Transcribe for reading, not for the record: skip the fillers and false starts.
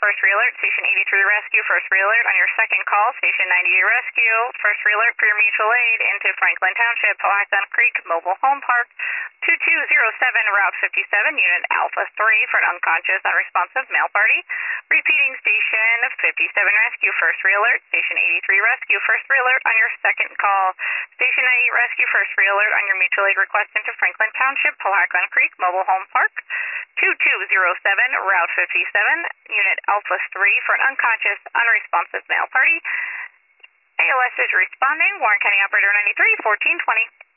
first re-alert. Station 83 rescue, first re-alert. On your second call, Station 98 rescue, first re-alert for your mutual aid into Franklin Township, Powhatan Creek Mobile Home Park. 2207 Route 57, Unit Alpha 3 for an unconscious, unresponsive male party. Repeating Station 57 rescue, first re-alert. Station 83 rescue, first re-alert on your second call. Station 98 rescue, first re-alert on your mutual aid request into Franklin Township, Powhatan Creek Mobile Home Park. 2207 Route 57, Unit Alpha 3 for an unconscious, unresponsive male party. ALS is responding. Warren County Operator 93, 1420.